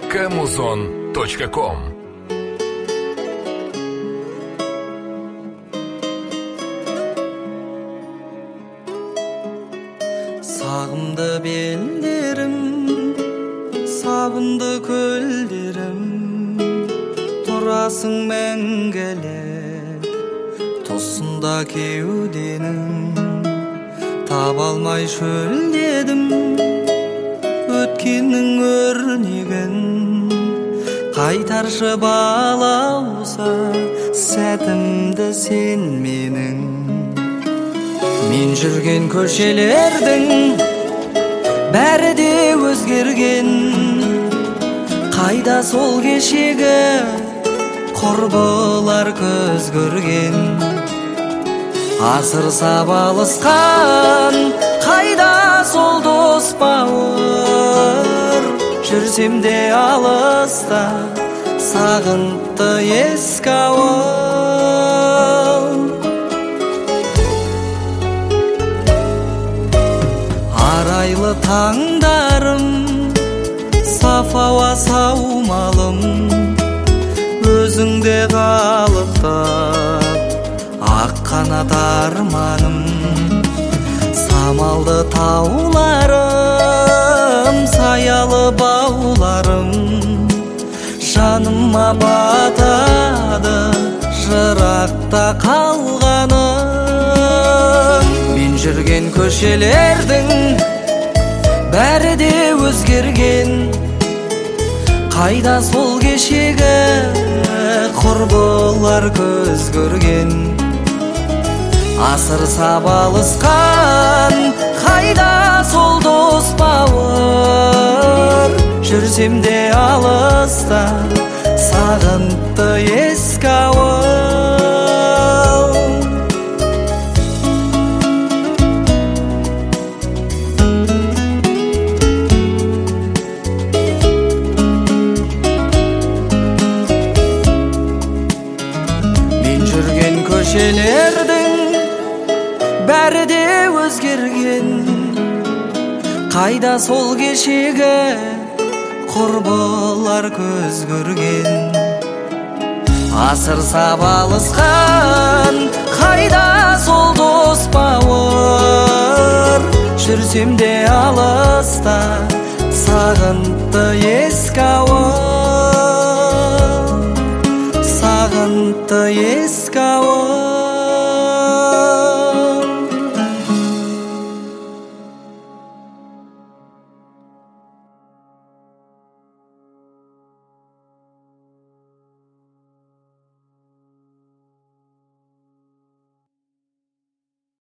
kmuzon.com. Sağımdı bellerim, sabındı köllerim, turasың мәңгілік тосында кеуденің. Таба алмай шөлдедім өткеннің өрнегін, қайтаршы балауса сәтімді сен менің. Мен жүрген көшелердің бәрі де өзгерген, қайда сол кешегі құрбылар көз көрген. Асыр сабалысқан қайда сол дос бауыр, жүрсем де алыста сағынтты ескі ауыл. Арайлы таңдарым, саф ауа саумалым, өзіңде қалықтап ақ қанат арманым. Самалды тауларым, саялы бауларым, жаныма батады жырақта қалғаным. Мен жүрген көшелердің бәрі де өзгерген, қайда сол кешегі құрбылар көз көрген. Асыр сабалысқан қайда сол дос бауыр, жүрсем де алыста сағынтты ескі ауыл. Көшелердің бәрі де өзгерген, қайда сол кешегі құрбылар көз көрген. Асыр сабалысқан қайда сол дос бауыр, жүрсем де алыста сағынтты ескі ауыл.